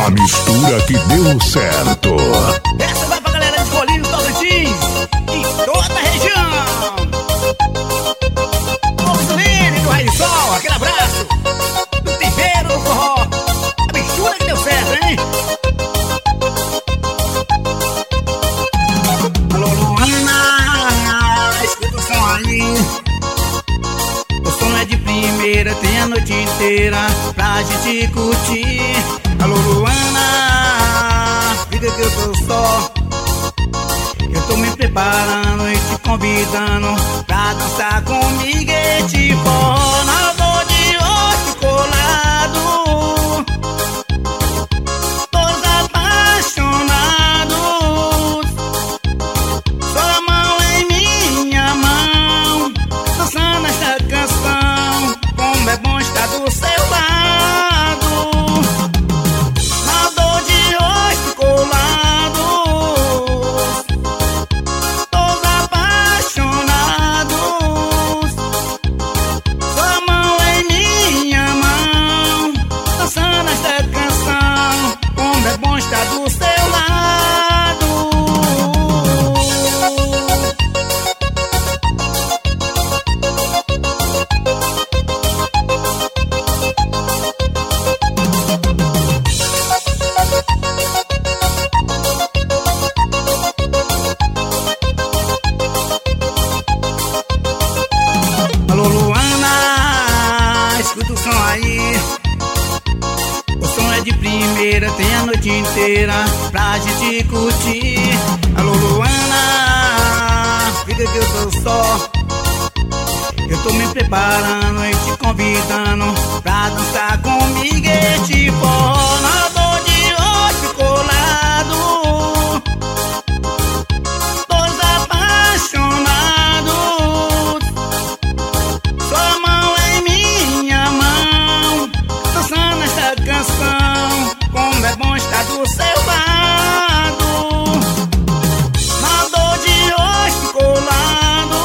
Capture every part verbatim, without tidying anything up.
A mistura que deu certo. Essa vai pra galera de Colinho, Tocantins e toda a região. Ô, Mussolini do Raio do Sol, aquele abraço. Do tempero do forró. A mistura que deu certo, hein? Alô, Luana, escuta o som aí. O som é de primeira, tem a noite inteira pra gente curtir. Alô, Luana, fica que eu tô só. Eu tô me preparando e te convidando pra dançar comigo este forró. Na dor de osso colado, todos apaixonados. Sua mão em minha mão, dançando esta canção. Como é bom estar do seu lado. Do seu lado. Alô, Luana, escuta o som aí. O som é de primeira, tem a noite inteira pra gente curtir. Alô, Luana, fica que eu tô só. Eu tô me preparando e te convidando pra dançar comigo este forró. Na dor de osso colado, todos apaixonados. Sua mão em minha mão, dançando esta canção. Como é bom estar do seu lado. Na dor de osso colado,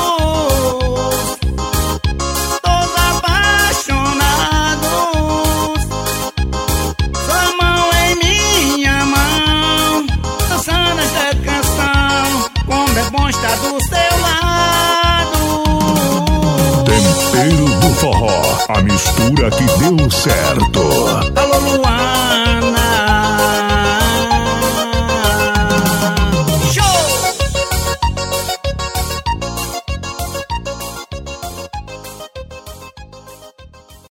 todos apaixonados. Sua mão em minha mão, dançando esta canção. Como é bom estar do seu lado. Tempero do forró, a mistura que deu certo. Alô, Luana,